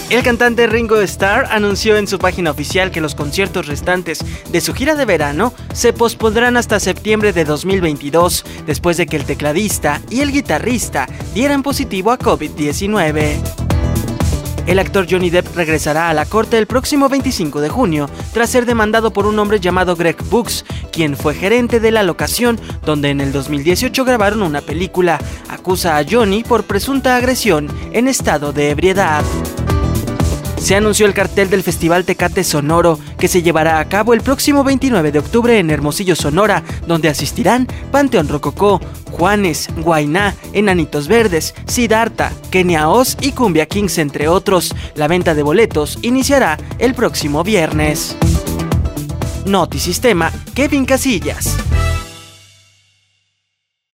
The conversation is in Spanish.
El cantante Ringo Starr anunció en su página oficial que los conciertos restantes de su gira de verano se pospondrán hasta septiembre de 2022, después de que el tecladista y el guitarrista dieran positivo a COVID-19. El actor Johnny Depp regresará a la corte el próximo 25 de junio, tras ser demandado por un hombre llamado Greg Brooks, quien fue gerente de la locación donde en el 2018 grabaron una película. Acusa a Johnny por presunta agresión en estado de ebriedad. Se anunció el cartel del Festival Tecate Sonoro, que se llevará a cabo el próximo 29 de octubre en Hermosillo, Sonora, donde asistirán Panteón Rococó, Juanes, Guainá, Enanitos Verdes, Siddhartha, Kenia Oz y Cumbia Kings, entre otros. La venta de boletos iniciará el próximo viernes. Notisistema, Kevin Casillas.